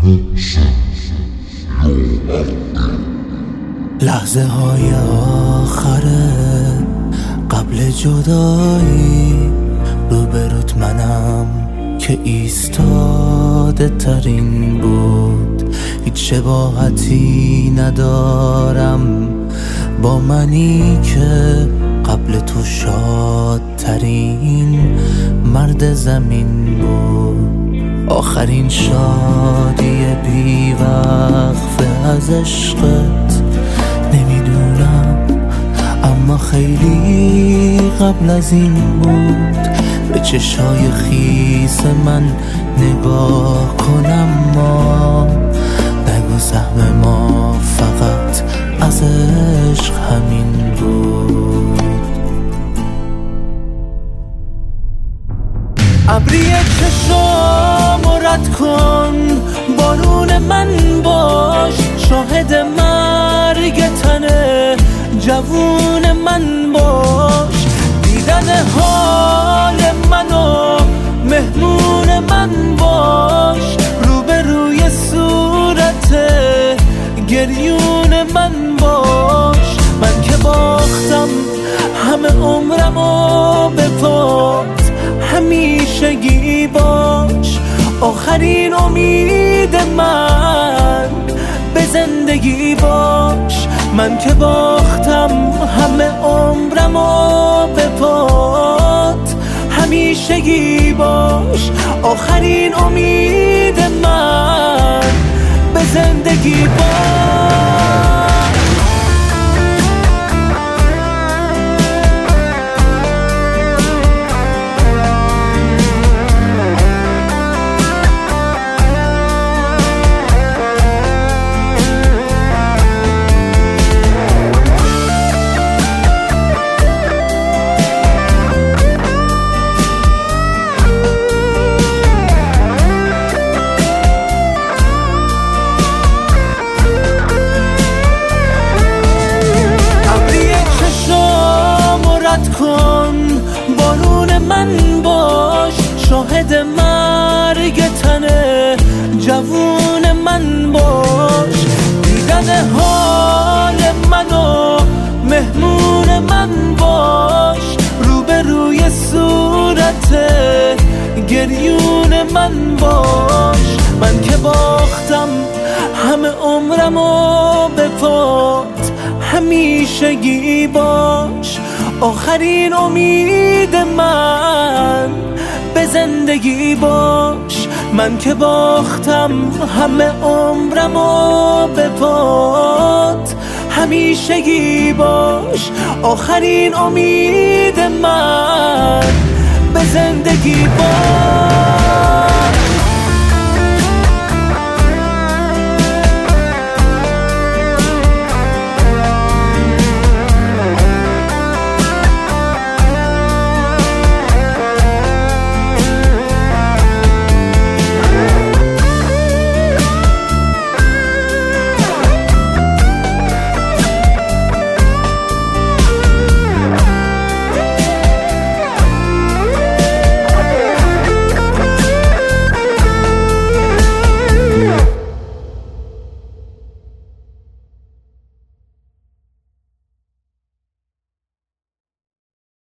لحظه های آخره قبل جدایی روبروت منم که ایستاده ترین بود. هیچ شباهتی ندارم با منی که قبل تو شادترین مرد زمین بود. آخرین شادی بی‌وقفه از عشقت نمیدونم، اما خیلی قبل از این بود. به چشای خیس من نگاه کنم، ما نگو سهم ما فقط از عشق همین بود. ابری چشامو رد کن، بارون من باش، شاهد مرگ تنه جوون من باش. دیدن حال منو مهمون من باش، روبروی صورت گریون من باش. من که باختم همه عمرمو به پات، همیشگی باش. آخرین امید من به زندگی باش. من که باختم همه عمرمو به پات، همیشگی باش. آخرین امید من به زندگی باش. بارون من باش، شاهد مرگ تنه جوون من باش. دیدن حال منو مهمون من باش، روبروی صورت گریون من باش. من که باختم همه عمرمو به پات، همیشگی باش. آخرین امید من به زندگی باش. من که باختم همه عمرمو به پات، همیشگی باش. آخرین امید من به زندگی باش.